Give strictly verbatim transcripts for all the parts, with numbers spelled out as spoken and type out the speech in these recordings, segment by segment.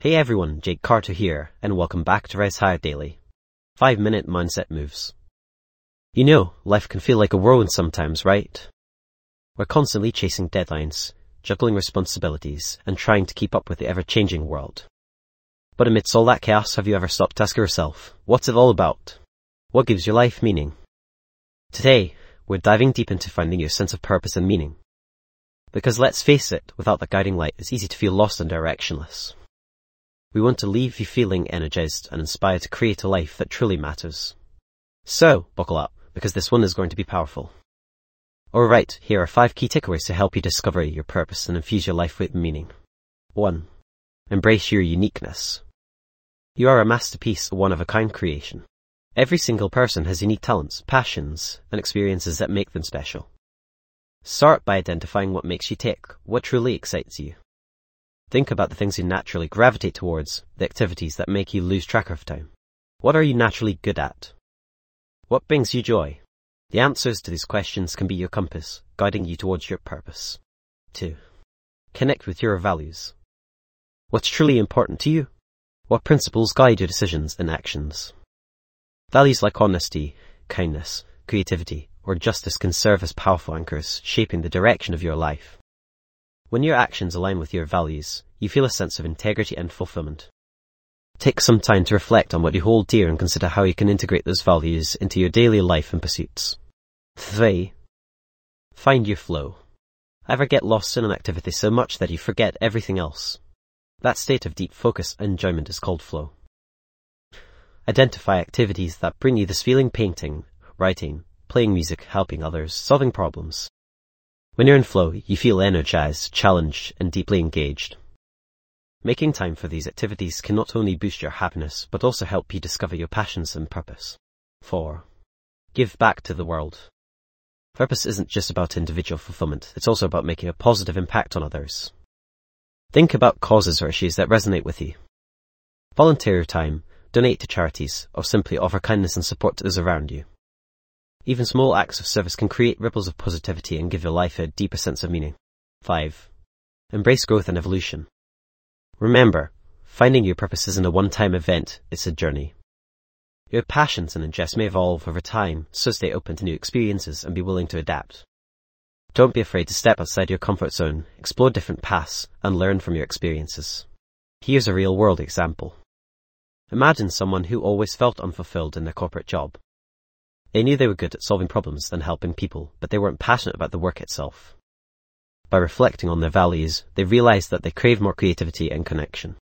Hey everyone, Jake Carter here, and welcome back to Rise Higher Daily. five minute Mindset Moves. You know, life can feel like a whirlwind sometimes, right? We're constantly chasing deadlines, juggling responsibilities, and trying to keep up with the ever-changing world. But amidst all that chaos, have you ever stopped to ask yourself, what's it all about? What gives your life meaning? Today, we're diving deep into finding your sense of purpose and meaning. Because let's face it, without that guiding light, it's easy to feel lost and directionless. We want to leave you feeling energized and inspired to create a life that truly matters. So, buckle up, because this one is going to be powerful. Alright, here are five key takeaways to help you discover your purpose and infuse your life with meaning. one. Embrace your uniqueness. You are a masterpiece, a one-of-a-kind creation. Every single person has unique talents, passions, and experiences that make them special. Start by identifying what makes you tick, what truly excites you. Think about the things you naturally gravitate towards, the activities that make you lose track of time. What are you naturally good at? What brings you joy? The answers to these questions can be your compass, guiding you towards your purpose. two. Connect with your values. What's truly important to you? What principles guide your decisions and actions? Values like honesty, kindness, creativity, or justice can serve as powerful anchors, shaping the direction of your life. When your actions align with your values, you feel a sense of integrity and fulfillment. Take some time to reflect on what you hold dear and consider how you can integrate those values into your daily life and pursuits. three. Find your flow. Ever get lost in an activity so much that you forget everything else? That state of deep focus and enjoyment is called flow. Identify activities that bring you this feeling: painting, writing, playing music, helping others, solving problems. When you're in flow, you feel energized, challenged, and deeply engaged. Making time for these activities can not only boost your happiness, but also help you discover your passions and purpose. four. Give back to the world. Purpose isn't just about individual fulfillment, it's also about making a positive impact on others. Think about causes or issues that resonate with you. Volunteer your time, donate to charities, or simply offer kindness and support to those around you. Even small acts of service can create ripples of positivity and give your life a deeper sense of meaning. five. Embrace growth and evolution. Remember, finding your purpose isn't a one-time event, it's a journey. Your passions and interests may evolve over time, so stay open to new experiences and be willing to adapt. Don't be afraid to step outside your comfort zone, explore different paths, and learn from your experiences. Here's a real-world example. Imagine someone who always felt unfulfilled in their corporate job. They knew they were good at solving problems and helping people, but they weren't passionate about the work itself. By reflecting on their values, they realized that they craved more creativity and connection.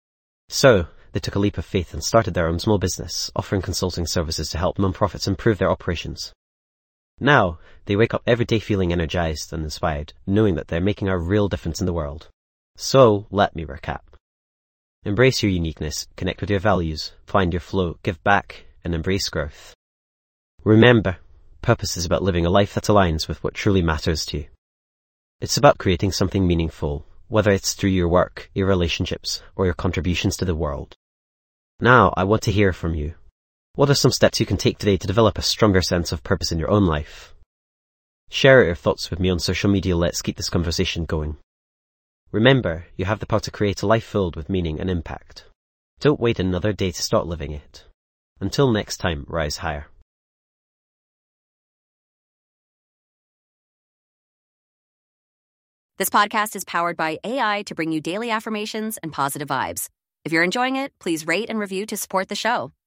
So, they took a leap of faith and started their own small business, offering consulting services to help nonprofits improve their operations. Now, they wake up every day feeling energized and inspired, knowing that they're making a real difference in the world. So, let me recap. Embrace your uniqueness, connect with your values, find your flow, give back, and embrace growth. Remember, purpose is about living a life that aligns with what truly matters to you. It's about creating something meaningful, whether it's through your work, your relationships, or your contributions to the world. Now, I want to hear from you. What are some steps you can take today to develop a stronger sense of purpose in your own life? Share your thoughts with me on social media. Let's keep this conversation going. Remember, you have the power to create a life filled with meaning and impact. Don't wait another day to start living it. Until next time, rise higher. This podcast is powered by A I to bring you daily affirmations and positive vibes. If you're enjoying it, please rate and review to support the show.